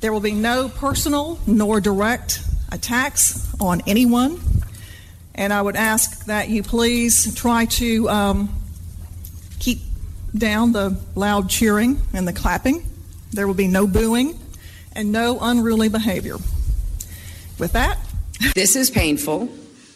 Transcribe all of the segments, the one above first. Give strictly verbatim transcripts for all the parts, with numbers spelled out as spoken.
There will be no personal nor direct attacks on anyone. And I would ask that you please try to um, keep down the loud cheering and the clapping. There will be no booing and no unruly behavior. With that, this is painful,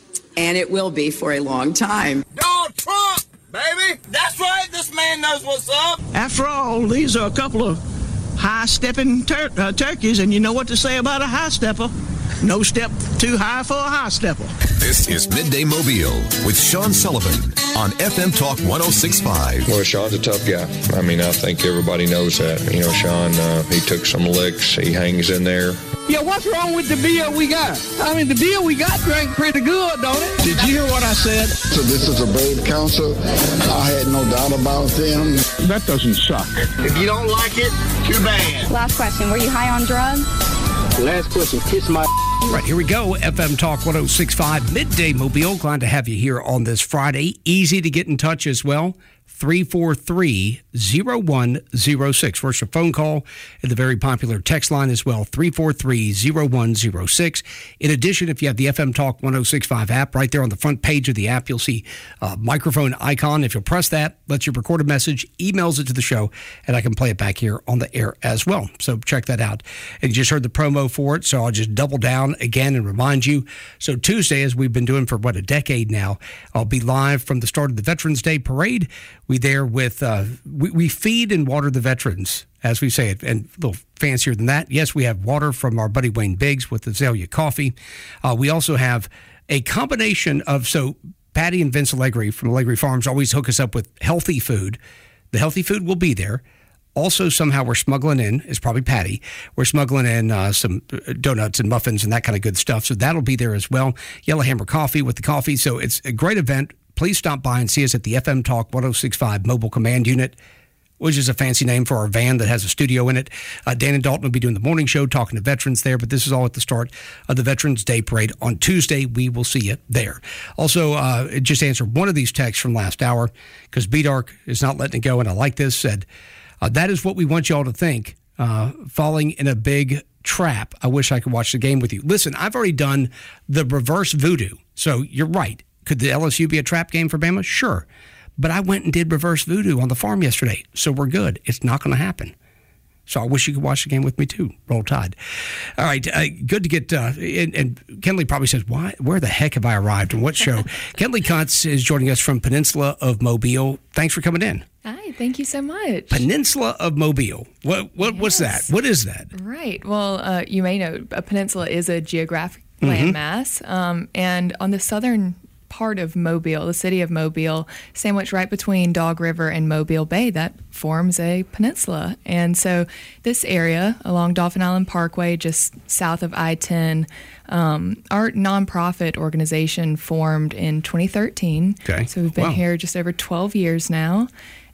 and it will be for a long time. Donald Trump, baby! That's right, this man knows what's up. After all, these are a couple of high-stepping tur- uh, turkeys, and you know what to say about a high-stepper. No step too high for a high-stepper. This is Midday Mobile with Sean Sullivan on F M Talk one oh six point five. Well, Sean's a tough guy. I mean, I think everybody knows that. You know, Sean, uh, he took some licks. He hangs in there. Yeah, what's wrong with the beer we got? I mean, the beer we got drank pretty good, don't it? Did you hear what I said? So this is a brave council. I had no doubt about them. That doesn't suck. If you don't like it, too bad. Last question. Were you high on drugs? Last question. Kiss my... Right, here we go. F M Talk one oh six point five, Midday Mobile. Glad to have you here on this Friday. Easy to get in touch as well. three four three, zero one zero six. First, a phone call and the very popular text line as well, three four three, zero one zero six. In addition, if you have the F M Talk one oh six point five app, right there on the front page of the app, you'll see a microphone icon. If you'll press that, lets you record a message, emails it to the show, and I can play it back here on the air as well. So check that out. And you just heard the promo for it, so I'll just double down again and remind you. So Tuesday, as we've been doing for, what, a decade now, I'll be live from the start of the Veterans Day Parade. We there with, uh, we, we feed and water the veterans, as we say it, and a little fancier than that. Yes, we have water from our buddy Wayne Biggs with Azalea Coffee. Uh, we also have a combination of, so Patty and Vince Allegri from Allegri Farms always hook us up with healthy food. The healthy food will be there. Also, somehow we're smuggling in, is probably Patty, we're smuggling in uh, some donuts and muffins and that kind of good stuff. So that'll be there as well. Yellowhammer Coffee with the coffee. So it's a great event. Please stop by and see us at the F M Talk one oh six point five Mobile Command Unit, which is a fancy name for our van that has a studio in it. Uh, Dan and Dalton will be doing the morning show, talking to veterans there, but this is all at the start of the Veterans Day Parade on Tuesday. We will see you there. Also, uh, just answer one of these texts from last hour, because B-Dark is not letting it go, and I like this, said, uh, that is what we want y'all to think, uh, falling in a big trap. I wish I could watch the game with you. Listen, I've already done the reverse voodoo, so you're right. Could the L S U be a trap game for Bama? Sure. But I went and did reverse voodoo on the farm yesterday, so we're good. It's not going to happen. So I wish you could watch the game with me, too. Roll Tide. All right, uh, good to get, uh, and, and Kenley probably says, "Why? Where the heck have I arrived, and what show?" Kenley Kuntz is joining us from Peninsula of Mobile. Thanks for coming in. Hi, thank you so much. Peninsula of Mobile. What? What? Yes. What's that? What is that? Right. Well, uh, you may know a peninsula is a geographic Mm-hmm. landmass, um, and on the southern part of Mobile, the city of Mobile, sandwiched right between Dog River and Mobile Bay, that forms a peninsula. And so this area along Dolphin Island Parkway, just south of I ten, um, our nonprofit organization formed in twenty thirteen. Okay. So we've been Wow. here just over twelve years now.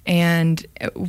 And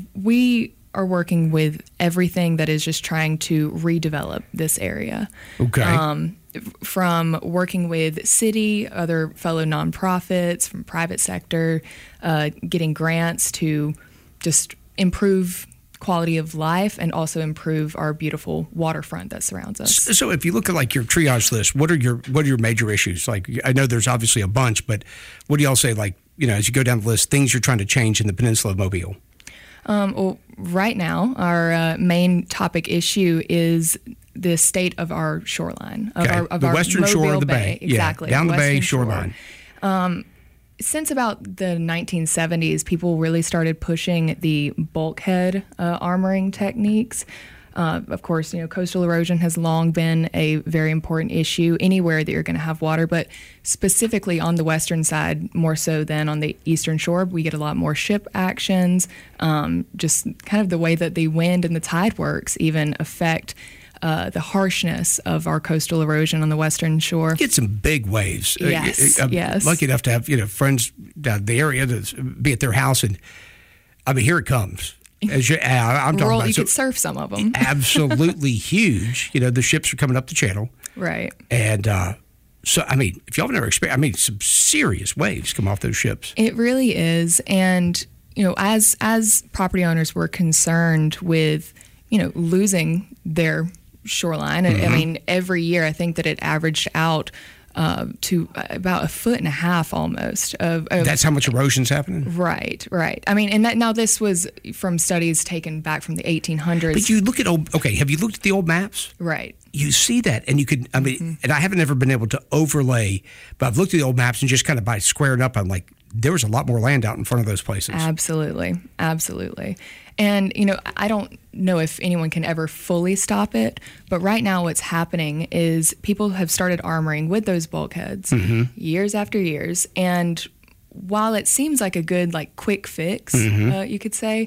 we are working with everything that is just trying to redevelop this area. Okay. Um, from working with city, other fellow nonprofits, from private sector, uh, getting grants to just improve quality of life and also improve our beautiful waterfront that surrounds us. So if you look at like your triage list, what are your what are your major issues? Like, I know there's obviously a bunch, but what do y'all say, like, you know, as you go down the list, things you're trying to change in the Peninsula of Mobile? Um, well, right now, our uh, main topic issue is the state of our shoreline, of Okay. our of the our western Mobile shore of the Bay. bay. Exactly. Yeah, down the, the bay western shore. shoreline. Um, since about the nineteen seventies, people really started pushing the bulkhead uh, armoring techniques. Uh, of course, you know, coastal erosion has long been a very important issue anywhere that you're going to have water, but specifically on the western side, more so than on the eastern shore, we get a lot more ship actions. Um, just kind of the way that the wind and the tide works even affect Uh, the harshness of our coastal erosion on the western shore. Get some big waves. Yes, uh, I'm yes. lucky enough to have, you know, friends down the area to be at their house, and I mean, here it comes. As you, uh, I'm talking Roll, about you so, could surf some of them. absolutely huge. You know, the ships are coming up the channel, Right. and uh, so I mean, if y'all have never experienced, I mean, some serious waves come off those ships. It really is, and you know, as as property owners were concerned with, you know, losing their shoreline. Mm-hmm. I mean, every year I think that it averaged out uh, to about a foot and a half almost. Of, of That's how much erosion's happening? Right, right. I mean, and that, now this was from studies taken back from the eighteen hundreds. But you look at old, okay, have you looked at the old maps? Right. You see that, and you could, I mean, mm-hmm. and I haven't ever been able to overlay, but I've looked at the old maps and just kind of by squaring up, I'm like, there was a lot more land out in front of those places. Absolutely, absolutely. And, you know, I don't know if anyone can ever fully stop it, but right now what's happening is people have started armoring with those bulkheads mm-hmm. years after years. And while it seems like a good, like, quick fix, mm-hmm. uh, you could say,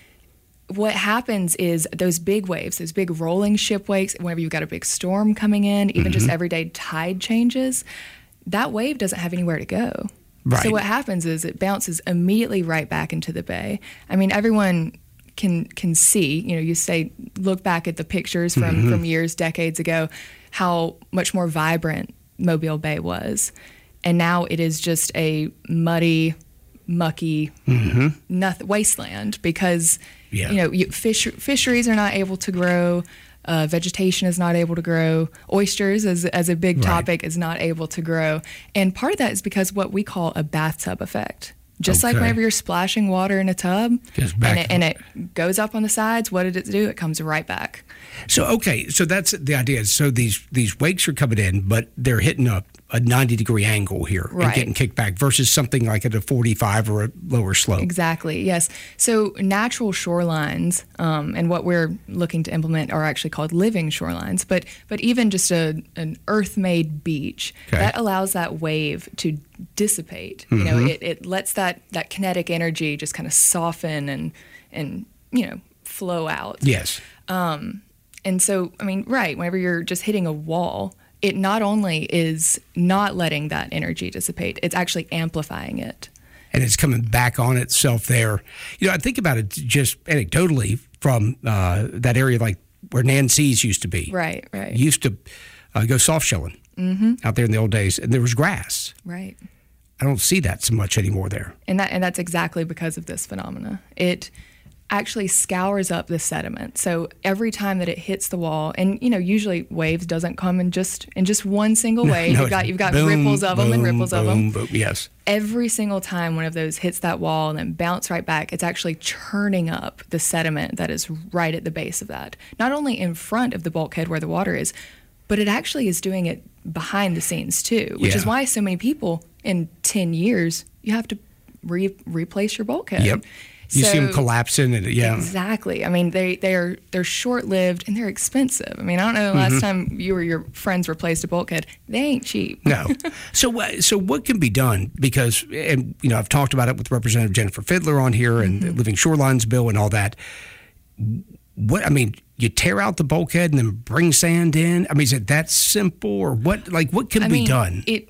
what happens is those big waves, those big rolling ship wakes, whenever you've got a big storm coming in, even mm-hmm. just everyday tide changes, that wave doesn't have anywhere to go. Right. So what happens is it bounces immediately right back into the bay. I mean, everyone can can see, you know, you say, look back at the pictures from, mm-hmm. from years, decades ago, how much more vibrant Mobile Bay was. And now it is just a muddy, mucky mm-hmm. nothing, wasteland because, yeah. you know, you, fish, fisheries are not able to grow. Uh, vegetation is not able to grow. Oysters, as as a big topic, right. is not able to grow. And part of that is because what we call a bathtub effect. Just okay. like whenever you're splashing water in a tub and it, and it goes up on the sides, what did it do? It comes right back. So, okay, so that's the idea. So these these wakes are coming in, but they're hitting a, a ninety degree angle here right. and getting kicked back versus something like at a forty-five or a lower slope. Exactly, yes. So natural shorelines um, and what we're looking to implement are actually called living shorelines, but but even just a, an earth-made beach, okay. that allows that wave to dissipate. Mm-hmm. You know, it, it lets that, that kinetic energy just kind of soften and, and, you know, flow out. Yes. Um, and so, I mean, right, whenever you're just hitting a wall, it not only is not letting that energy dissipate, it's actually amplifying it. And it's coming back on itself there. You know, I think about it just anecdotally from uh, that area like where Nancy's used to be. Right, right. Used to uh, go soft shelling mm-hmm. out there in the old days, and there was grass. Right. I don't see that so much anymore there. And that and that's exactly because of this phenomena. It actually scours up the sediment. So every time that it hits the wall, and you know, usually waves doesn't come in just in just one single wave. No, you've got you've got boom, ripples of boom, them and ripples boom, of them. Boom, yes. Every single time one of those hits that wall and then bounce right back, it's actually churning up the sediment that is right at the base of that. Not only in front of the bulkhead where the water is, but it actually is doing it behind the scenes too, which yeah. is why so many people in ten years, you have to re- replace your bulkhead. Yep. You so, see them collapsing. And, yeah. Exactly. I mean, they, they are, they're short-lived and they're expensive. I mean, I don't know the last mm-hmm. time you or your friends replaced a bulkhead. They ain't cheap. No. So uh, so what can be done? Because, and you know, I've talked about it with Representative Jennifer Fidler on here and mm-hmm. the Living Shorelines bill and all that. What, I mean, you tear out the bulkhead and then bring sand in? I mean, is it that simple or what? Like, what can I be mean, done? It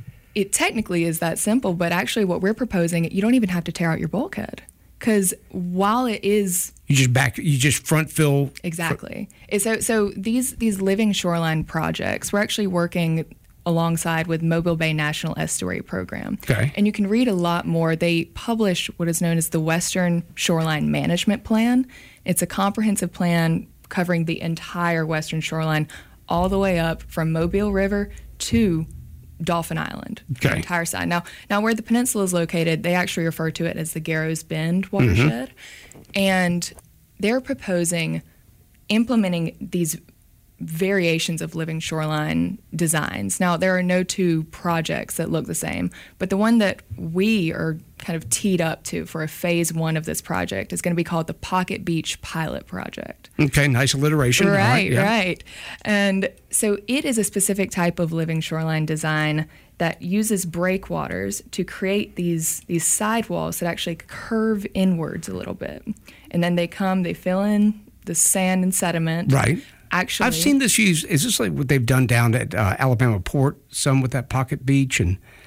It technically is that simple, but actually what we're proposing, you don't even have to tear out your bulkhead. Because while it is... You just back, you just front fill... Exactly. Fr- so so these, these living shoreline projects, we're actually working alongside with Mobile Bay National Estuary Program. Okay. And you can read a lot more. They publish what is known as the Western Shoreline Management Plan. It's a comprehensive plan covering the entire Western shoreline all the way up from Mobile River to Dauphin Island, okay. the entire side. Now, now where the peninsula is located, they actually refer to it as the Garrows Bend watershed. Mm-hmm. And they're proposing implementing these variations of living shoreline designs. Now, there are no two projects that look the same, but the one that we are kind of teed up to for a phase one of this project is going to be called the Pocket Beach Pilot Project. Okay, nice alliteration. Right, right, yeah. right. And so it is a specific type of living shoreline design that uses breakwaters to create these these sidewalls that actually curve inwards a little bit. And then they come, they fill in the sand and sediment. Right. Actually, I've seen this used. Is this like what they've done down at uh, Alabama Port? Some with that Pocket Beach, and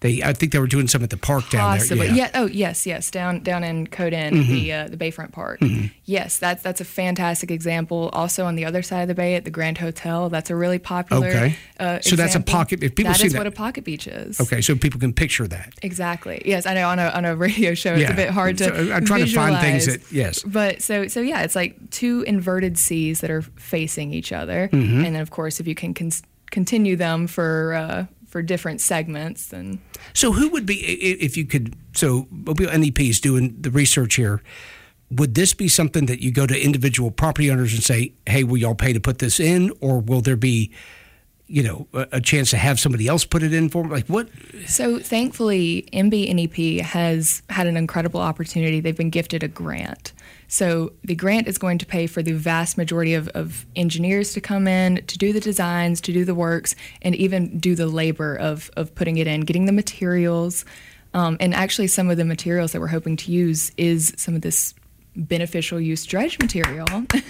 They, I think they were doing some at the park down Possibly. there. Yeah. yeah. Oh, yes, yes. Down down in Coden, Mhm. the uh, the Bayfront Park. Mhm. Yes, that's that's a fantastic example. Also on the other side of the bay at the Grand Hotel, that's a really popular. Okay. Uh, So that's a example. pocket- if people That see is that- what a pocket beach is. Okay, so people can picture that. Exactly. Yes, I know. On a on a radio show, it's Yeah. a bit hard to. So I'm trying to find things visualize. that- yes. But so so yeah, it's like two inverted seas that are facing each other, Mhm. and then of course, if you can con- continue them for uh, for different segments, then So who would be, i- if you could, so Mobile N E P is doing the research here. Would this be something that you go to individual property owners and say, hey, will y'all pay to put this in? Or will there be, you know, a, a chance to have somebody else put it in for them? Like what? So thankfully, M B N E P has had an incredible opportunity. They've been gifted a grant. So the grant is going to pay for the vast majority of, of engineers to come in, to do the designs, to do the works, and even do the labor of, of putting it in, getting the materials. Um, and actually some of the materials that we're hoping to use is some of this beneficial use dredge material.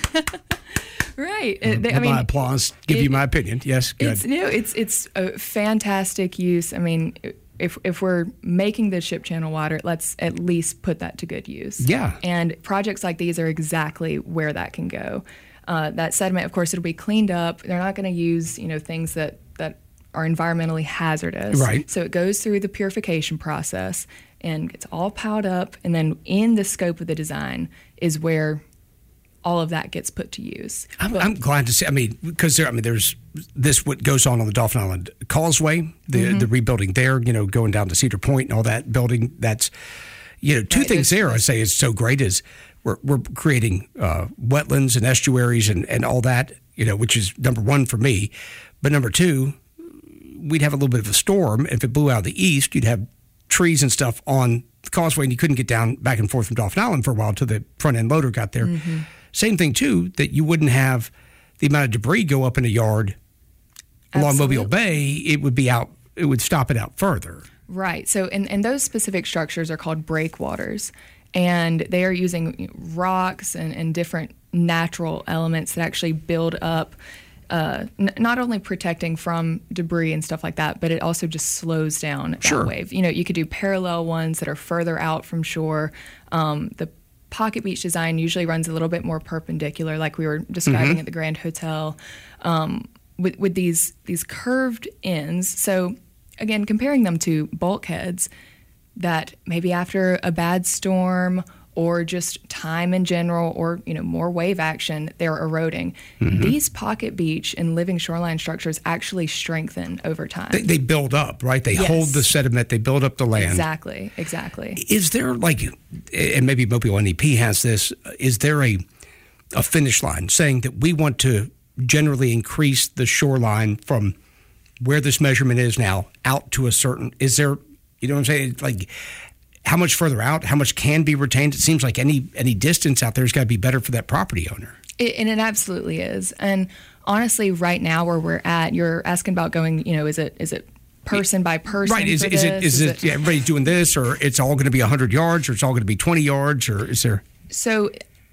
Right. Uh, they- I Have mean, my applause. Give it- you my opinion. Yes, good. It's you know, it's it's a fantastic use. I mean, if if we're making the ship channel water, let's at least put that to good use. Yeah. And projects like these are exactly where that can go. Uh, that sediment, of course, it'll be cleaned up. They're not going to use you know things that that are environmentally hazardous. Right. So it goes through the purification process and gets all piled up, and then in the scope of the design is where all of that gets put to use. I'm, But- I'm glad to see. I mean, because there, I mean, there's this what goes on on the Dauphin Island Causeway, the Mhm. the rebuilding there. You know, going down to Cedar Point and all that building. That's you know, two Right, things there's- there. I say is so great is we're we're creating uh, wetlands and estuaries and and all that. You know, which is number one for me, but number two, we'd have a little bit of a storm. If it blew out of the east, you'd have trees and stuff on the causeway, and you couldn't get down back and forth from Dauphin Island for a while till the front end loader got there. Mhm. Same thing too, that you wouldn't have the amount of debris go up in a yard along Mobile Bay. It would be out. It would stop it out further. Right. So, and, and those specific structures are called breakwaters, and they are using rocks and, and different natural elements that actually build up, uh, n- not only protecting from debris and stuff like that, but it also just slows down that Sure. wave. You know, you could do parallel ones that are further out from shore. Um, the pocket beach design usually runs a little bit more perpendicular, like we were describing Mhm. at the Grand Hotel, um, with with these these curved ends. So again, comparing them to bulkheads that maybe after a bad storm or just time in general or you know more wave action, they're eroding. Mhm. These pocket beach and living shoreline structures actually strengthen over time. They, they build up, right? They Yes. hold the sediment. They build up the land. Exactly, exactly. Is there like, and maybe Mobile N E P has this, is there a, a finish line saying that we want to generally increase the shoreline from where this measurement is now out to a certain, is there, you know what I'm saying? Like how much further out, how much can be retained? It seems like any, any distance out there has got to be better for that property owner. It, and it absolutely is. And honestly, right now where we're at, you're asking about going, you know, is it is it person by person? Right. Is, for is it, this? is it, yeah, everybody doing this, or it's all going to be one hundred yards, or it's all going to be twenty yards, or is there? So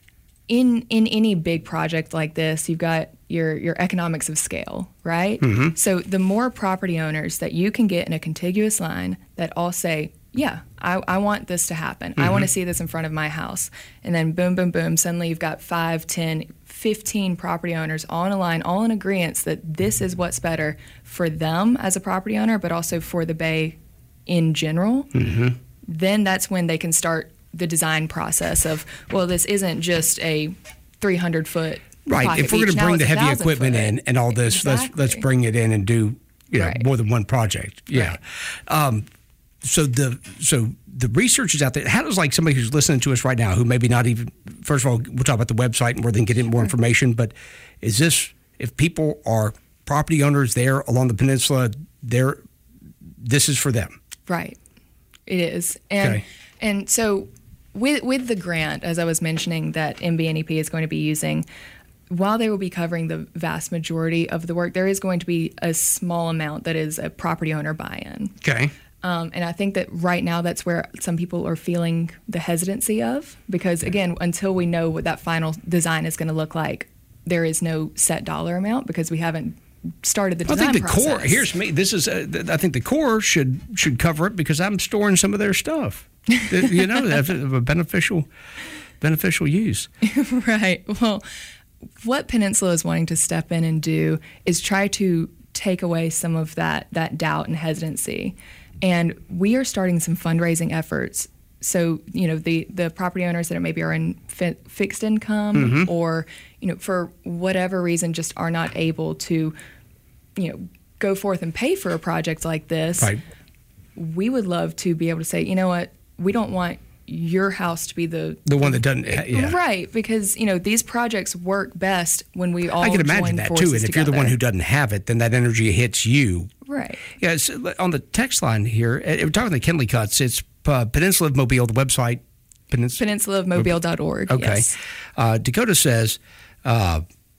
in in any big project like this, you've got your your economics of scale, right? Mhm. So the more property owners that you can get in a contiguous line that all say, yeah, I, I want this to happen. I want to Mhm. see this in front of my house. And then boom, boom, boom, suddenly you've got five, ten, fifteen property owners all in a line, all in agreement that this is what's better for them as a property owner, but also for the bay in general. Mm-hmm. Then that's when they can start the design process of, well, this isn't just a three hundred foot Right. pocket If we're going beach. to Now bring the it's a heavy thousand equipment foot. in and all this, let's let's Exactly. bring it in and do you know Right. more than one project. Yeah. Um, so the so the research is out there. How does like somebody who's listening to us right now, who maybe not even first of all, we'll talk about the website and where they can get in more information. But is this if people are property owners there along the peninsula, they're this is for them. Right. It is. And Okay. and so with with the grant, as I was mentioning, that M B N E P is going to be using, while they will be covering the vast majority of the work, there is going to be a small amount that is a property owner buy-in. Okay. Um, and I think that right now that's where some people are feeling the hesitancy of, because again, until we know what that final design is going to look like, there is no set dollar amount because we haven't started the I design think the process. Corps. Here's me. This is. Uh, I think the Corps should should cover it because I'm storing some of their stuff. You know, that's a beneficial beneficial use. Right. Well, what Peninsula is wanting to step in and do is try to take away some of that that doubt and hesitancy, and we are starting some fundraising efforts. So, you know, the, the property owners that maybe are in fi- fixed income mm-hmm. or, you know, for whatever reason just are not able to, you know, go forth and pay for a project like this. Right. We would love to be able to say, you know what, we don't want your house to be the... The one that doesn't... Yeah. Right, because, you know, these projects work best when we all I can imagine join that, forces too. And if together. you're the one who doesn't have it, then that energy hits you. Right. Yeah, so on the text line here, we're talking the Kenley Cuts. It's uh, Peninsula of Mobile, the website. Penins- peninsula of mobile dot org. Okay. Yes. Uh, Dakota says, uh,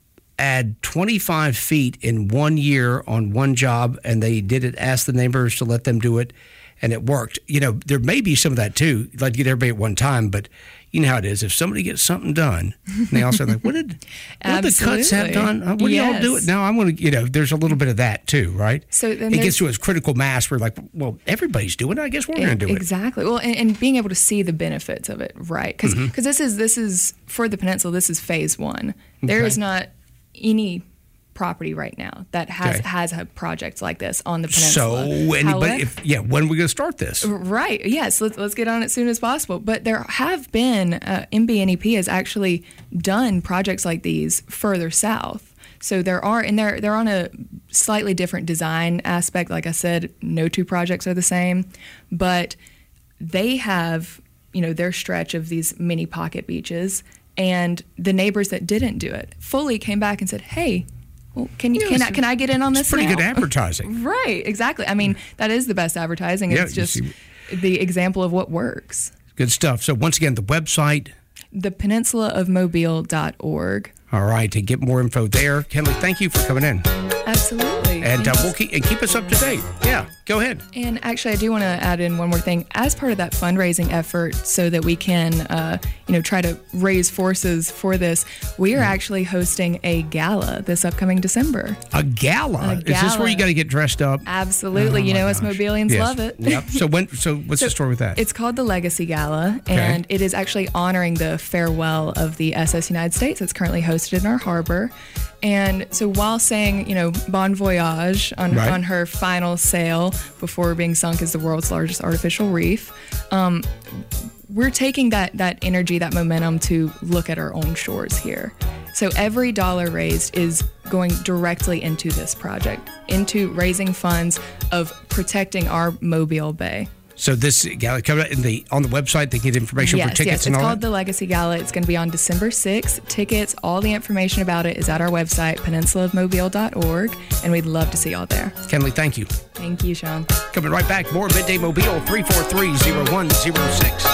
add twenty-five feet in one year on one job, and they did it, asked the neighbors to let them do it, and it worked. You know, there may be some of that, too. Like, get everybody at one time, but you know how it is. If somebody gets something done, and they also like, what did, what did the Cuts have done? Uh, what do yes. y'all do it? Now I'm going to, you know, there's a little bit of that, too, right? So then it gets to its critical mass where, like, well, everybody's doing it. I guess we're going to do it. Exactly. Well, and, and being able to see the benefits of it, right? Because mm-hmm. this is, this is, for the Peninsula, this is phase one. There Okay. is not any property right now that has Okay. has a project like this on the peninsula. So anybody, However, if, yeah, when are we going to start this? Right. Yes. Let's let's get on it as soon as possible. But there have been uh, M B N E P has actually done projects like these further south. So there are, and they're they're on a slightly different design aspect. Like I said, no two projects are the same, but they have, you know, their stretch of these mini pocket beaches, and the neighbors that didn't do it fully came back and said, "Hey, well, can you Yeah, can I it's- can I get in on this?" It's pretty now? good advertising. Right, exactly. I mean, that is the best advertising. Yeah, It's you just see- the example of what works. Good stuff. So once again, the website. The peninsula of mobile dot org. All right, to get more info there. Kenley, thank you for coming in. Absolutely. And uh, Yes. we'll keep, and keep us up to date. Yeah, go ahead. And actually, I do want to add in one more thing. As part of that fundraising effort, so that we can, uh, you know, try to raise forces for this, we are actually hosting a gala this upcoming December. A gala? A Is this where gala. you got to get dressed up? Absolutely. Oh, you my know, us gosh. Mobilians Yes. love it. Yep. So when? So what's So the story with that? It's called the Legacy Gala, and it is actually honoring the farewell of the S S United States that's currently hosted in our harbor. And so while saying, you know, bon voyage on, Right. on her final sail before being sunk as the world's largest artificial reef, um, we're taking that, that energy, that momentum to look at our own shores here. So every dollar raised is going directly into this project, into raising funds of protecting our Mobile Bay. So this gala coming in the on the website. They get information yes, for tickets yes. and It's all called that. the Legacy Gala. It's going to be on December sixth. Tickets, all the information about it is at our website, peninsula of mobile dot org, and we'd love to see y'all there. Kenley, thank you. Thank you, Sean. Coming right back. More Midday Mobile three four three, zero one zero six.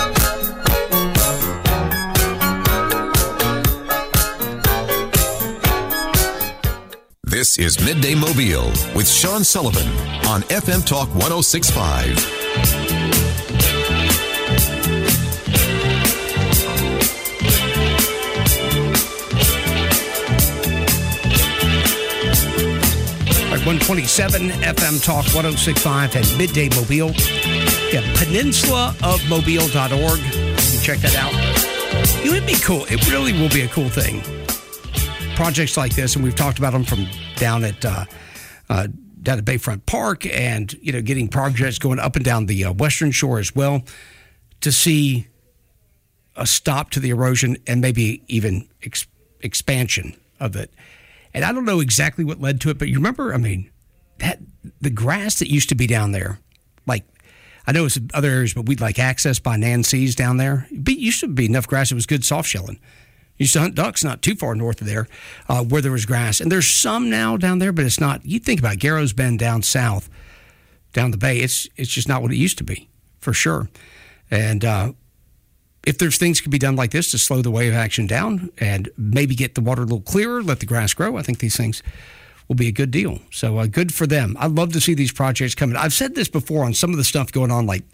This is Midday Mobile with Sean Sullivan on F M Talk one oh six point five. All right, one twenty-seven F M Talk one oh six point five and Midday Mobile. Yeah, peninsula of mobile dot org. You can check that out. It would be cool. It really will be a cool thing. Projects like this, and we've talked about them from down at uh, uh, down at Bayfront Park, and you know, getting projects going up and down the uh, Western Shore as well, to see a stop to the erosion and maybe even ex- expansion of it. And I don't know exactly what led to it, but you remember, I mean, that the grass that used to be down there, like, I know it's other areas, but we'd like access by Nancy's down there. It used to be enough grass. It was good soft shelling. Used to hunt ducks not too far north of there, uh, where there was grass. And there's some now down there, but it's not. You think about Garrow's Bend down south, down the bay. It's it's just not what it used to be, for sure. And uh, if there's things could be done like this to slow the wave action down and maybe get the water a little clearer, let the grass grow, I think these things will be a good deal. So uh, good for them. I'd love to see these projects coming. I've said this before on some of the stuff going on, like,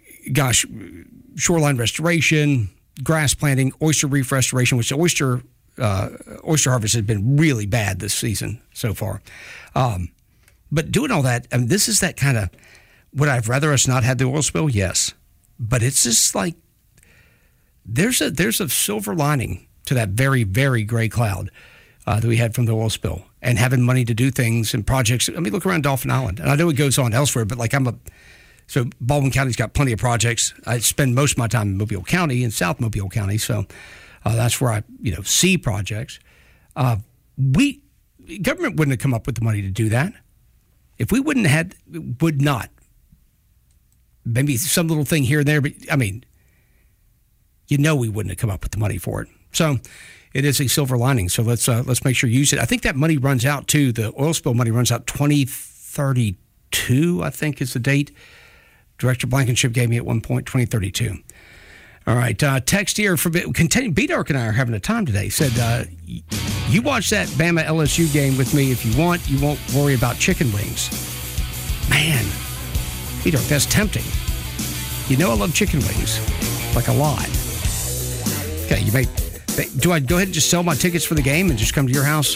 gosh, shoreline restoration, grass planting, oyster reef restoration, which oyster uh, oyster harvest has been really bad this season so far. Um, but doing all that, I mean, this is that kind of, would I rather us not have the oil spill? Yes. But it's just like, there's a there's a silver lining to that very, very gray cloud uh, that we had from the oil spill, and having money to do things and projects. I mean, look around Dauphin Island. And I know it goes on elsewhere, but like I'm a, so Baldwin County's got plenty of projects. I spend most of my time in Mobile County and South Mobile County. So uh, that's where I, you know, see projects. Uh, we, government wouldn't have come up with the money to do that. If we wouldn't have had, would not, maybe some little thing here and there, but I mean, you know, we wouldn't have come up with the money for it. So it is a silver lining. So let's uh, let's make sure you use it. I think that money runs out too. The oil spill money runs out twenty thirty-two, I think is the date. Director Blankenship gave me at one point, twenty thirty-two. All right. Uh, text here for continue. B-Dark and I are having a time today. Said, uh, you watch that Bama L S U game with me if you want. You won't worry about chicken wings. Man, B-Dark, that's tempting. You know I love chicken wings, like a lot. Okay, you may. Do I go ahead and just sell my tickets for the game and just come to your house?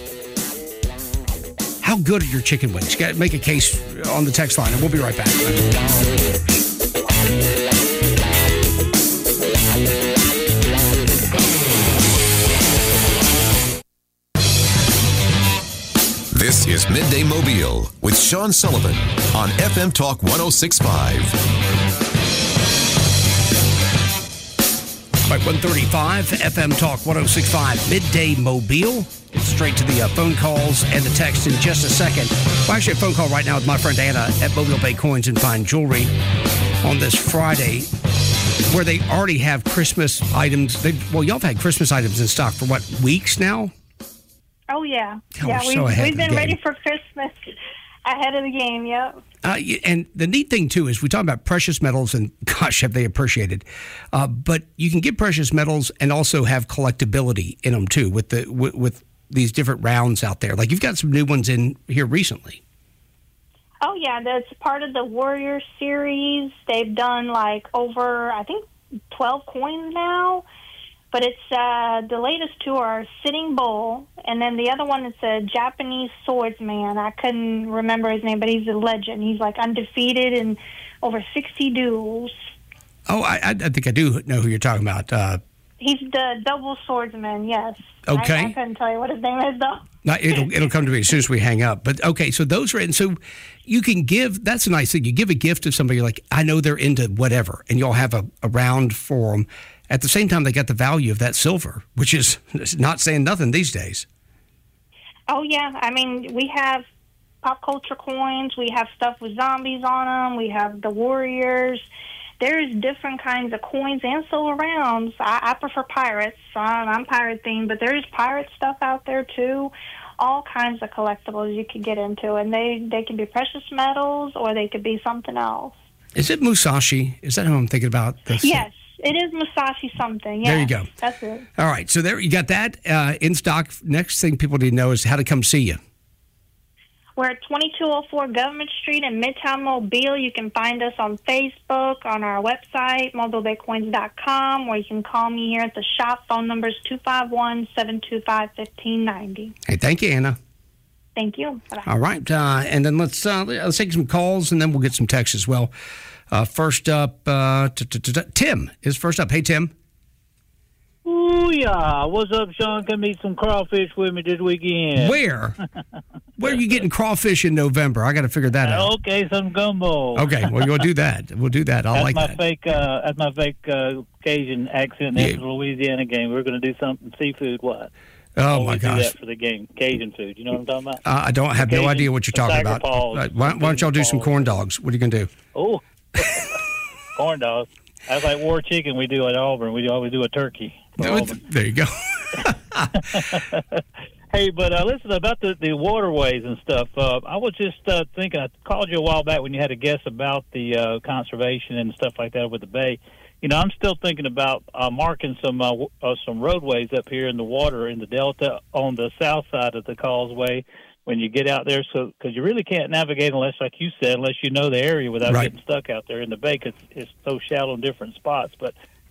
How good are your chicken wings? You got to make a case on the text line, and we'll be right back. This is Midday Mobile with Sean Sullivan on F M Talk one oh six point five. Right, one thirty-five, F M Talk one oh six point five, Midday Mobile. Get straight to the uh, phone calls and the text in just a second. Well, actually, a phone call right now with my friend Anna at Mobile Bay Coins and Fine Jewelry on this Friday, where they already have Christmas items. They, well, y'all have had Christmas items in stock for, what, weeks now? Oh, yeah. Oh, yeah, so we've, ahead we've of the been ready game. for Christmas ahead of the game, yep. Uh, and the neat thing, too, is we talk about precious metals, and gosh, have they appreciated. Uh, but you can get precious metals and also have collectability in them, too, with the with, with these different rounds out there. Like, you've got some new ones in here recently. Oh, yeah, that's part of the Warrior series. They've done, like, over, I think, twelve coins now. But it's uh, the latest two are Sitting Bull, and then the other one is a Japanese swordsman. I couldn't remember his name, but he's a legend. He's like undefeated in over sixty duels. Oh, I, I think I do know who you're talking about. Uh, He's the double swordsman, yes. Okay. I, I couldn't tell you what his name is, though. Not, it'll it'll come to me as soon as we hang up. But okay, so those are, and so you can give. That's a nice thing. You give a gift to somebody, like, I know they're into whatever, and you'll have a, a round for them. At the same time, they got the value of that silver, which is not saying nothing these days. Oh, yeah. I mean, we have pop culture coins. We have stuff with zombies on them. We have the Warriors. There's different kinds of coins and silver rounds. I, I prefer pirates. I'm, I'm pirate themed, but there's pirate stuff out there, too. All kinds of collectibles you could get into, and they, they can be precious metals or they could be something else. Is it Musashi? Is that who I'm thinking about? This? Yes. It is Musashi something. Yes, there you go. That's it. All right. So there you got that uh, in stock. Next thing people need to know is how to come see you. We're at twenty-two oh four Government Street in Midtown Mobile. You can find us on Facebook, on our website, mobile bay coins dot com, or you can call me here at the shop. Phone number is two five one, seven two five, one five nine zero. Hey, thank you, Anna. Thank you. Bye-bye. All right. Uh, and then let's, uh, let's take some calls, and then we'll get some texts as well. Uh, first up, uh, t- t- t- Tim is first up. Hey, Tim. Ooh, yeah. What's up, Sean? Come eat some crawfish with me this weekend. Where? Where are you getting crawfish in November? I got to figure that out. Okay, some gumbo. Okay, well, we'll do that. We'll do that. I that's like my that. Fake, uh, that's my fake uh, Cajun accent after Yeah. the Louisiana game. We're going to do something seafood-wise. Oh, my Always do gosh. that for the game. Cajun food. You know what I'm talking about? Uh, I don't have Cajun, no idea what you're talking tiger about. paws, Uh, why, why don't y'all do some paws. corn dogs? What are you going to do? Oh, corn dogs. That's like war chicken we do at Auburn. We always do a turkey. for Auburn. There you go. Hey, but uh, listen, about the, the waterways and stuff, uh, I was just uh, thinking, I called you a while back when you had a guess about the uh, conservation and stuff like that with the bay. You know, I'm still thinking about uh, marking some uh, w- uh, some roadways up here in the water in the Delta on the south side of the causeway when you get out there, so because you really can't navigate unless, like you said, unless you know the area without Right. getting stuck out there in the bay because it's so shallow in different spots. But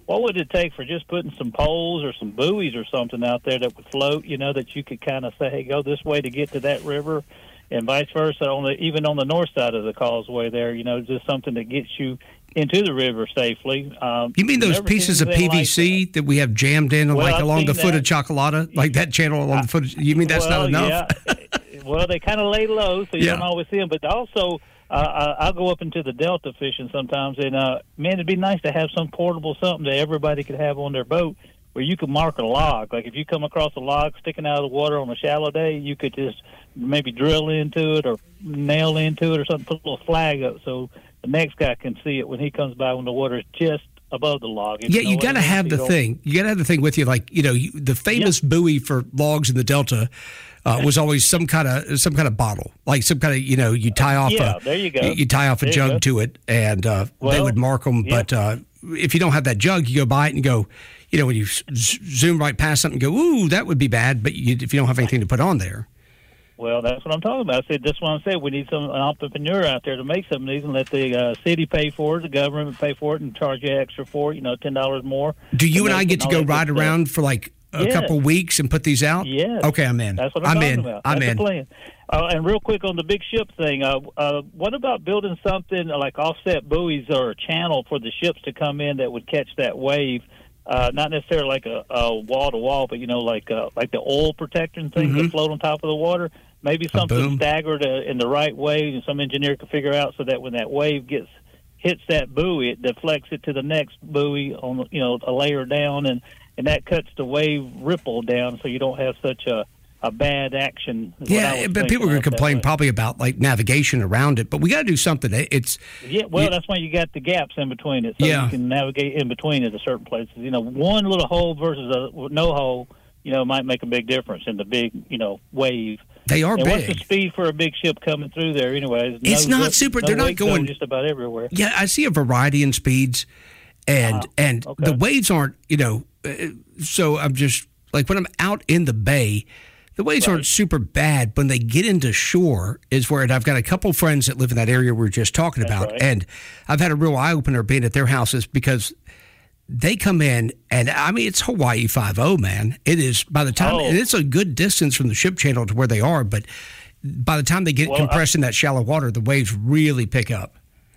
what would it take for just putting some poles or some buoys or something out there that would float, you know, that you could kind of say, hey, go this way to get to that river, and vice versa, on the, even on the north side of the causeway there, you know, just something that gets you into the river safely. Um, you mean those pieces of P V C like that. that we have jammed in well, like I've along the foot that. of Chocolata, like that channel along I, the foot of, you mean that's well, not enough? Yeah. Well, they kind of lay low, so you yeah. don't always see them, but also uh, I'll go up into the Delta fishing sometimes, and uh, man, it'd be nice to have some portable something that everybody could have on their boat where you could mark a log. Like if you come across a log sticking out of the water on a shallow day, you could just maybe drill into it or nail into it or something, put a little flag up so the next guy can see it when he comes by when the water is just above the log. Yeah, you, you got to have the thing. You got to have the thing with you. Like, you know, you, the famous yep. buoy for logs in the Delta uh, was always some kind of some kind of bottle, like some kind of, you know, you tie off yeah, a there you go. You, you tie off a there jug to it, and uh, well, they would mark them. Yeah. But uh, if you don't have that jug, you go by it and go, you know, when you z- zoom right past something, and go, ooh, that would be bad. But you, if you don't have anything to put on there. Well, that's what I'm talking about. I said, that's what I said. We need some an entrepreneur out there to make some of these and let the uh, city pay for it, the government pay for it, and charge you extra for it, you know, ten dollars more. Do you and I get to go ride around for like a yes. couple weeks and put these out? Yes. Okay, I'm in. That's what I'm, I'm talking in. about. I'm that's in. The plan. Uh, and real quick on the big ship thing, uh, uh, what about building something like offset buoys or a channel for the ships to come in that would catch that wave? Uh, not necessarily like a, a wall-to-wall, but, you know, like uh, like the oil protection things mm-hmm. that float on top of the water. Maybe something staggered uh, in the right way, and some engineer can figure out so that when that wave gets hits that buoy, it deflects it to the next buoy on, you know, a layer down, and, and that cuts the wave ripple down, so you don't have such a, a bad action. Yeah, but people are going to complain probably about like navigation around it, but we got to do something. It's yeah, well, you, that's why you got the gaps in between it, so yeah. you can navigate in between it at certain places. You know, one little hole versus a no hole, you know, might make a big difference in the big, you know, wave. They are and big. What's the speed for a big ship coming through there anyways? It's no, not super. No they're not going just about everywhere. Yeah, I see a variety in speeds, and uh, and okay. the waves aren't, you know, uh, so I'm just, like when I'm out in the bay, the waves right. aren't super bad. When they get into shore is where, and I've got a couple friends that live in that area we were just talking That's about, right. and I've had a real eye-opener being at their houses because they come in, and I mean, it's Hawaii five oh, man. It is, by the time, oh. and it's a good distance from the ship channel to where they are, but by the time they get well, compressed I, in that shallow water, the waves really pick up.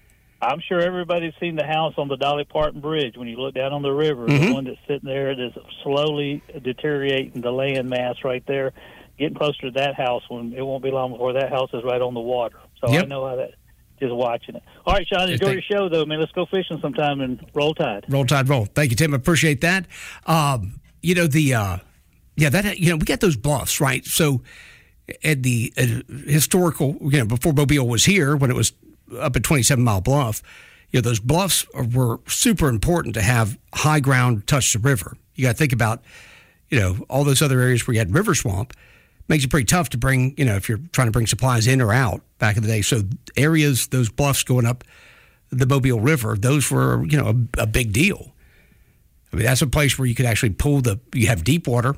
I'm sure everybody's seen the house on the Dolly Parton Bridge when you look down on the river, mm-hmm. the one that's sitting there that's slowly deteriorating the land mass right there, getting closer to that house when it won't be long before that house is right on the water. So yep. I know how that, just watching it. All right, Sean, enjoy your show, though, man. Let's go fishing sometime and roll tide. Roll tide, roll. Thank you, Tim. I appreciate that. Um, you know, the, uh, yeah, that, you know, we got those bluffs, right? So at the uh, historical, you know, before Mobile was here, when it was up at twenty-seven Mile Bluff, you know, those bluffs are, were super important to have high ground touch the river. You got to think about, you know, all those other areas where you had river swamp. Makes it pretty tough to bring, you know, if you're trying to bring supplies in or out back in the day. So areas, those bluffs going up the Mobile River, those were, you know, a, a big deal. I mean, that's a place where you could actually pull the, you have deep water,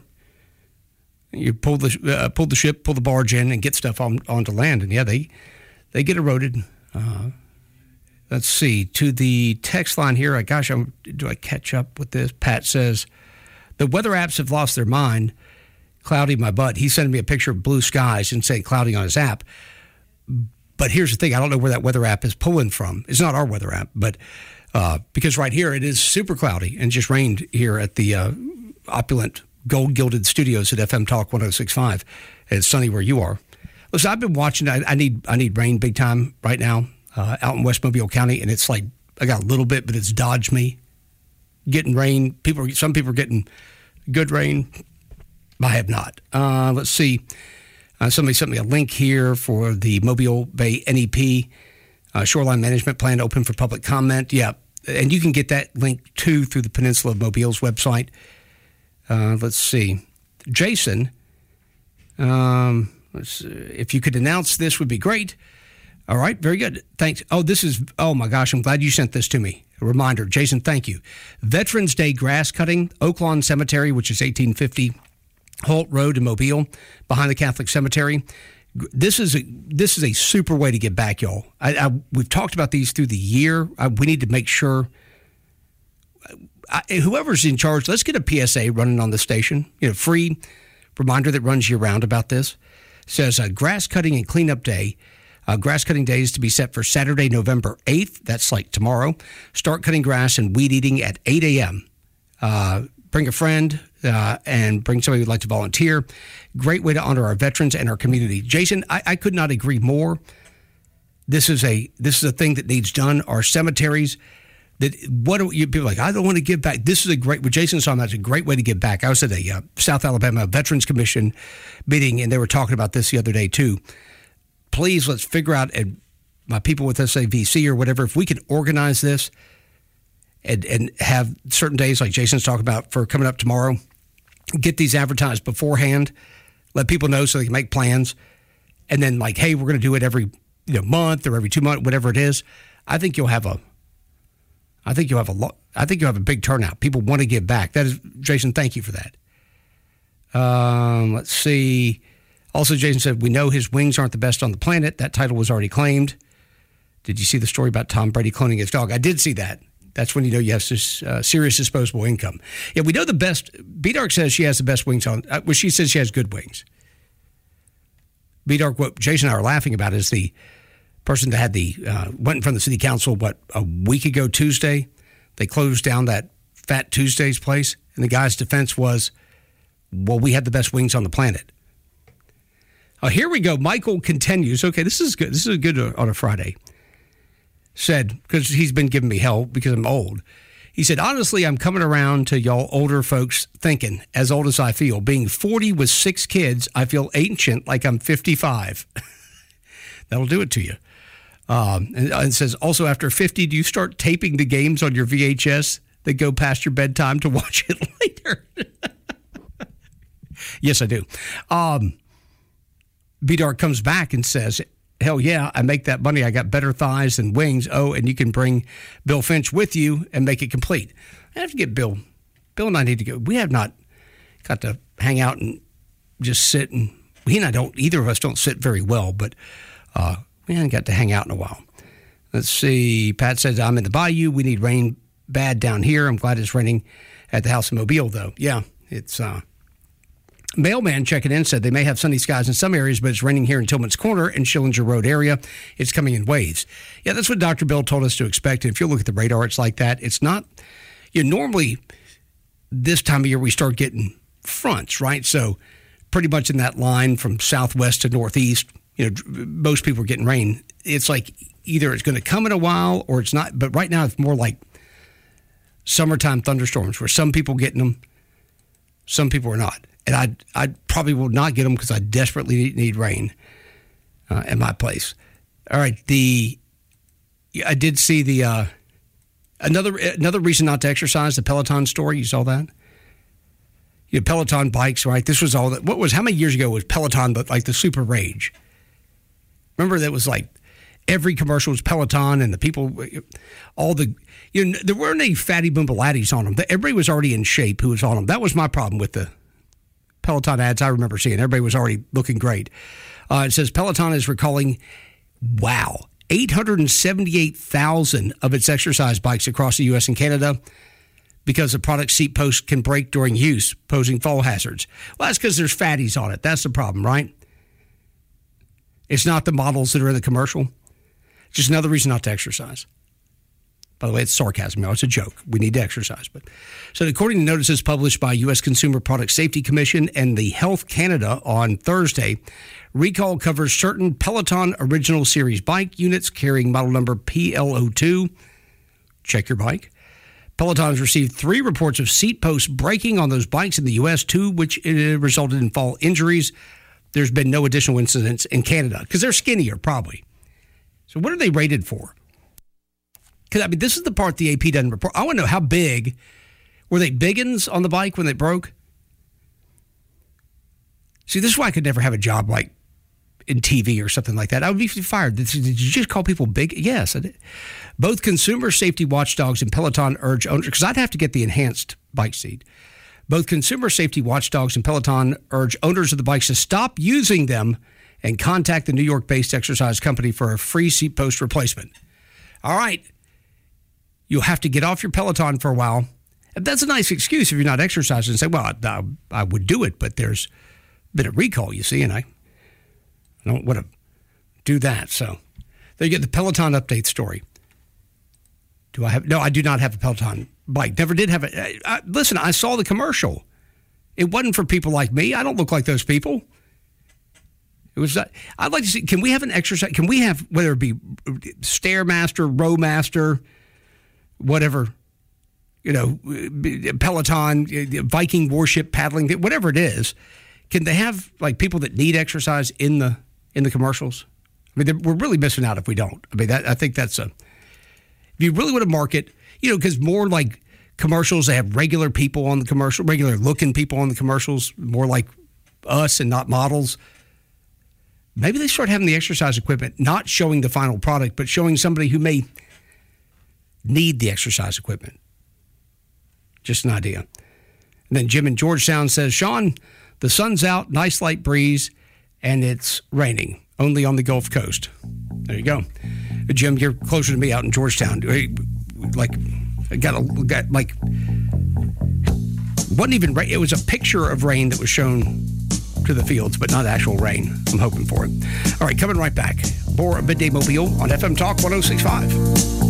you pull the uh, pull the ship, pull the barge in, and get stuff on onto land. And yeah, they they get eroded. Uh, let's see, to the text line here. I gosh, I'm, do I catch up with this? Pat says the weather apps have lost their mind. Cloudy my butt. He's sending me a picture of blue skies and saying cloudy on his app. But here's the thing. I don't know where that weather app is pulling from. It's not our weather app, but uh, because right here it is super cloudy and just rained here at the uh, opulent gold gilded studios at F M Talk one oh six point five. It's sunny where you are. Listen, I've been watching. I, I need I need rain big time right now uh, out in West Mobile County, and it's like I got a little bit, but it's dodged me. Getting rain. People. Some people are getting good rain. I have not. Uh, let's see. Uh, somebody sent me a link here for the Mobile Bay N E P uh, Shoreline Management Plan open for public comment. Yeah, and you can get that link too through the Peninsula of Mobile's website. Uh, let's see. Jason, um, let's, if you could announce this would be great. All right, very good. Thanks. Oh, this is, oh my gosh, I'm glad you sent this to me. A reminder. Jason, thank you. Veterans Day grass cutting, Oak Lawn Cemetery, which is eighteen fifty Holt Road in Mobile, behind the Catholic Cemetery. This is a this is a super way to get back, y'all. I, I, we've talked about these through the year. I, we need to make sure. I, whoever's in charge, let's get a P S A running on the station. You know, free reminder that runs year round about this. Says uh, grass cutting and cleanup day. Uh, grass cutting day is to be set for Saturday, November eighth. That's like tomorrow. Start cutting grass and weed eating at eight a.m. Uh, bring a friend uh, and bring somebody who'd like to volunteer. Great way to honor our veterans and our community. Jason, I, I could not agree more. This is a this is a thing that needs done. Our cemeteries. That what do you people are like? I don't want to give back. This is a great. What Jason's talking about is a great way to give back. I was at a uh, South Alabama Veterans Commission meeting, and they were talking about this the other day too. Please, let's figure out, and my people with S A V C or whatever, if we can organize this and and have certain days like Jason's talking about for coming up tomorrow. Get these advertised beforehand. Let people know so they can make plans, and then like, hey, we're going to do it every you know month or every two months, whatever it is. I think you'll have a. I think you'll have a lot. I think you'll have a big turnout. People want to give back. That is, Jason. Thank you for that. Um, let's see. Also, Jason said we know his wings aren't the best on the planet. That title was already claimed. Did you see the story about Tom Brady cloning his dog? I did see that. That's when you know you have this, uh, serious disposable income. Yeah, we know the best. B-Dark says she has the best wings on. Uh, well, she says she has good wings. B-Dark, what Jason and I are laughing about is the person that had the uh, went in front of the city council, what, a week ago Tuesday. They closed down that Fat Tuesday's place, and the guy's defense was, well, we had the best wings on the planet. Uh, here we go. Michael continues. Okay, this is good. This is good on a Friday. Said, because he's been giving me hell because I'm old. He said, honestly, I'm coming around to y'all older folks thinking, as old as I feel, being forty with six kids, I feel ancient like I'm fifty-five. That'll do it to you. Um, and it says, also, after fifty, do you start taping the games on your V H S that go past your bedtime to watch it later? Yes, I do. Um, B-Dark comes back and says, hell yeah, I make that money. I got better thighs and wings. Oh, and you can bring Bill Finch with you and make it complete. I have to get Bill. Bill and I need to go. We have not got to hang out and just sit. And he and I don't, either of us don't sit very well, but uh, we haven't got to hang out in a while. Let's see. Pat says, I'm in the bayou. We need rain bad down here. I'm glad it's raining at the house in Mobile, though. Yeah, it's... uh Mailman checking in said they may have sunny skies in some areas, but it's raining here in Tillman's Corner and Schillinger Road area. It's coming in waves. Yeah, that's what Doctor Bill told us to expect. And if you look at the radar, it's like that. It's not, you know, normally this time of year we start getting fronts, right? So pretty much in that line from southwest to northeast, you know, most people are getting rain. It's like either it's going to come in a while or it's not. But right now it's more like summertime thunderstorms where some people getting them, some people are not. And I I probably will not get them because I desperately need rain uh, at my place. All right, the I did see the uh, another another reason not to exercise, the Peloton story. You saw that? You know, Peloton bikes, right? This was all that. What was how many years ago was Peloton, but like the super rage? Remember that was like every commercial was Peloton, and the people, all the you know, there weren't any fatty boombalatties on them. Everybody was already in shape who was on them. That was my problem with the Peloton ads I remember seeing. Everybody was already looking great. Uh, it says Peloton is recalling, wow, eight hundred seventy-eight thousand of its exercise bikes across the U S and Canada because the product seat post can break during use, posing fall hazards. Well, that's because there's fatties on it. That's the problem, right? It's not the models that are in the commercial. Just another reason not to exercise. By the way, it's sarcasm. No, it's a joke. We need to exercise. But so, according to notices published by U S Consumer Product Safety Commission and the Health Canada on Thursday, recall covers certain Peloton Original Series bike units carrying model number P L O two. Check your bike. Peloton has received three reports of seat posts breaking on those bikes in the U S, two which uh, resulted in fall injuries. There's been no additional incidents in Canada because they're skinnier, probably. So, what are they rated for? Because, I mean, this is the part the A P doesn't report. I want to know how big. Were they biggins on the bike when they broke? See, this is why I could never have a job like in T V or something like that. I would be fired. Did you just call people big? Yes, I did. Both consumer safety watchdogs and Peloton urge owners, because I'd have to get the enhanced bike seat. Both consumer safety watchdogs and Peloton urge owners of the bikes to stop using them and contact the New York-based exercise company for a free seat post replacement. All right. You'll have to get off your Peloton for a while That's a nice excuse if you're not exercising and say, well, I, I would do it, but there's a bit of recall, you see, and I, I don't want to do that. So there you get the Peloton update story. Do I have? No, I do not have a Peloton bike. Never did have it. I, I, listen, I saw the commercial. It wasn't for people like me. I don't look like those people. It was. Uh, I'd like to see. Can we have an exercise? Can we have, whether it be Stairmaster, Rowmaster, whatever, you know, Peloton, Viking Warship paddling, whatever it is? Can they have like people that need exercise in the in the commercials? I mean, we're really missing out if we don't. I mean, that, I think that's a. If you really want to market, you know, because more like commercials, they have regular people on the commercial, regular looking people on the commercials, more like us and not models. Maybe they start having the exercise equipment, not showing the final product, but showing somebody who may need the exercise equipment. Just an idea. And then Jim in Georgetown says, Sean, the sun's out, nice light breeze, and it's raining, only on the Gulf Coast. There you go. Jim, you're closer to me out in Georgetown. Like, got a, got like, wasn't even rain. It was a picture of rain that was shown to the fields, but not actual rain. I'm hoping for it. All right, coming right back. More Midday Mobile on F M Talk one oh six point five.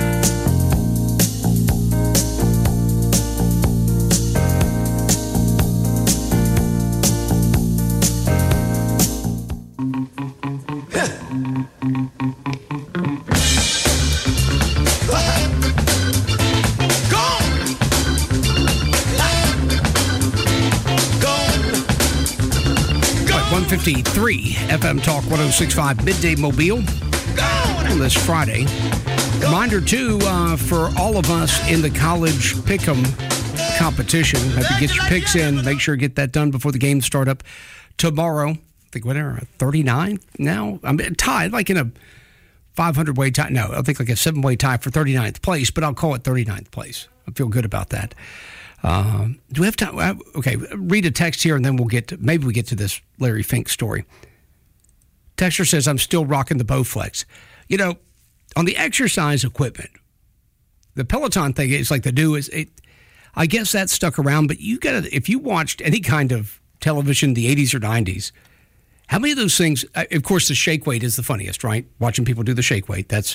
one fifty-three F M Talk one oh six point five Midday Mobile on this Friday. Reminder, too, uh, for all of us in the college pick'em competition, have to get your picks in. Make sure to get that done before the games start up tomorrow. I think, whatever, thirty-nine now? I'm tied, like in a five hundred way tie. No, I think like a seven way tie for thirty-ninth place, but I'll call it thirty-ninth place. I feel good about that. Um, do we have time? Okay, read a text here and then we'll get to, maybe we get to this Larry Fink story. Texter says, I'm still rocking the Bowflex. You know, on the exercise equipment, the Peloton thing is like the new is, it, I guess that stuck around, but you got to, if you watched any kind of television, the eighties or nineties, how many of those things, of course, the shake weight is the funniest, right? Watching people do the shake weight. That's,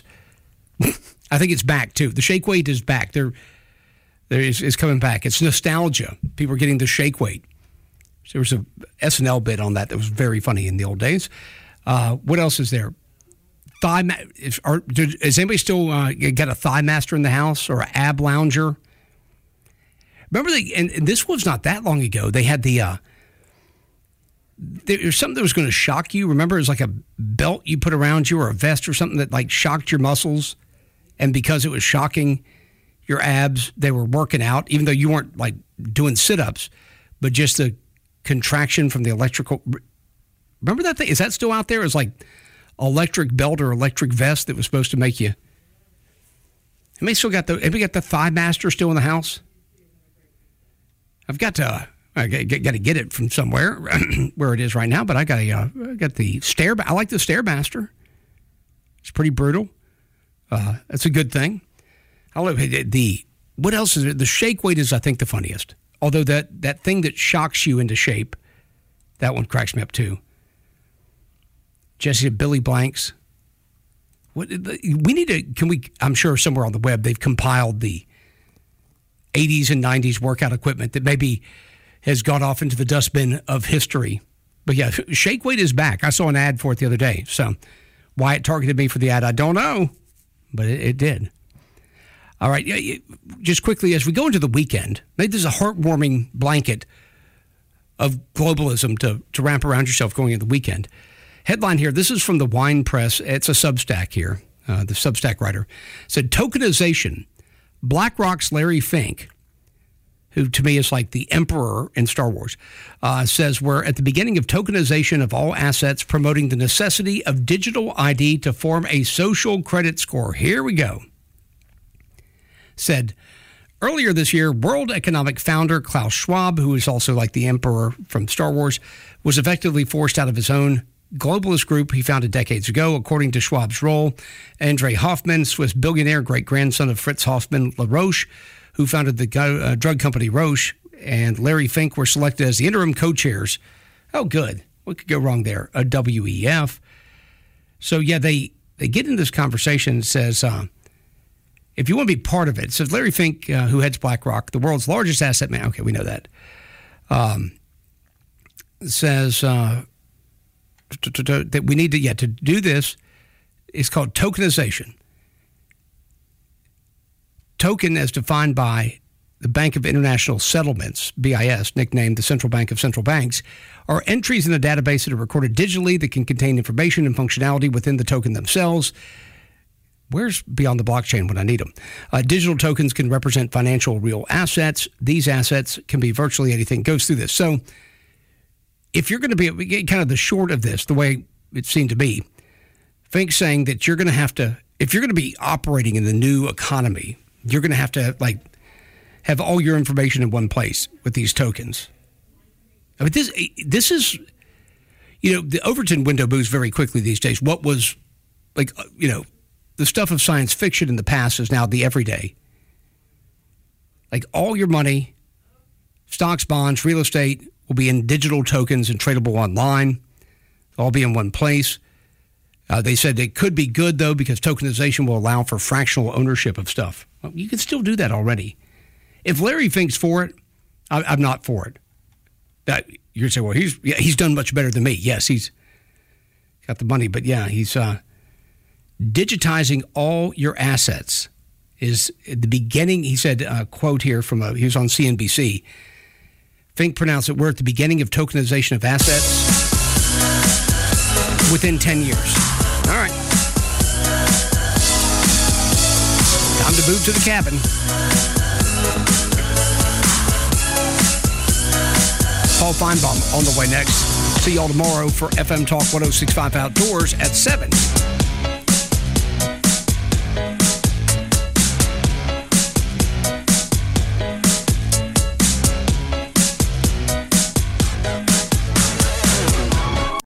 I think it's back too. The shake weight is back. They're, There is, is coming back. It's nostalgia. People are getting the shake weight. There was a S N L bit on that that was very funny in the old days. Uh, what else is there? Thigh. Is, are, is anybody still uh, got a Thigh Master in the house or an Ab Lounger? Remember, the, and, and this was not that long ago. They had the. Uh, there was something that was going to shock you. Remember, it was like a belt you put around you or a vest or something that like shocked your muscles, and because it was shocking your abs, they were working out, even though you weren't like doing sit-ups, but just the contraction from the electrical. Remember that thing? Is that still out there? It's like electric belt or electric vest that was supposed to make you. Have we still got the? Have we got the Thigh Master still in the house? I've got to. I got, got to get it from somewhere where it is right now, but I got a. Uh, I got the Stair. I like the Stairmaster. It's pretty brutal. Uh, that's a good thing. I love the, what else is it? The shake weight is, I think, the funniest. Although that, that thing that shocks you into shape, that one cracks me up too. Jesse, Billy Blanks. What we need to, can we, I'm sure somewhere on the web, they've compiled the eighties and nineties workout equipment that maybe has gone off into the dustbin of history. But yeah, shake weight is back. I saw an ad for it the other day. So why it targeted me for the ad, I don't know, but it, it did. All right, just quickly, as we go into the weekend, maybe there's a heartwarming blanket of globalism to, to wrap around yourself going into the weekend. Headline here, this is from the Wine Press. It's a Substack here. Uh, the Substack writer said, tokenization. BlackRock's Larry Fink, who to me is like the emperor in Star Wars, uh, says we're at the beginning of tokenization of all assets, promoting the necessity of digital I D to form a social credit score. Here we go. Said earlier this year, World Economic founder Klaus Schwab, who is also like the emperor from Star Wars, was effectively forced out of his own globalist group he founded decades ago, according to Schwab's role. Andre Hoffman, Swiss billionaire, great-grandson of Fritz Hoffmann La Roche, who founded the uh, drug company Roche, and Larry Fink were selected as the interim co-chairs. Oh, good. What could go wrong there? A W E F. So, yeah, they, they get into this conversation and says, uh, if you want to be part of it, it says Larry Fink, uh, who heads BlackRock, the world's largest asset man. Okay, we know that. Um, says uh, that we need to, yeah, to do this. It's called tokenization. Token, as defined by the Bank of International Settlements, B I S, nicknamed the Central Bank of Central Banks, are entries in a database that are recorded digitally that can contain information and functionality within the token themselves. Where's beyond the blockchain when I need them? Uh, digital tokens can represent financial real assets. These assets can be virtually anything. It goes through this. So if you're going to be kind of the short of this, the way it seemed to be, Fink's saying that you're going to have to, if you're going to be operating in the new economy, you're going to have to like have all your information in one place with these tokens. I mean, this this is, you know, the Overton window moves very quickly these days. What was like, you know, the stuff of science fiction in the past is now the everyday. Like all your money, stocks, bonds, real estate will be in digital tokens and tradable online. They'll all be in one place. Uh, they said it could be good, though, because tokenization will allow for fractional ownership of stuff. Well, you can still do that already. If Larry Fink's for it, I, I'm not for it. That, you're saying, well, he's yeah, he's done much better than me. Yes, he's got the money. But, yeah, he's... Uh, digitizing all your assets is at the beginning. He said, a quote here from a, he was on C N B C. Fink pronounced that we're at the beginning of tokenization of assets within ten years. All right. Time to move to the cabin. Paul Feinbaum on the way next. See y'all tomorrow for F M Talk one oh six point five Outdoors at seven.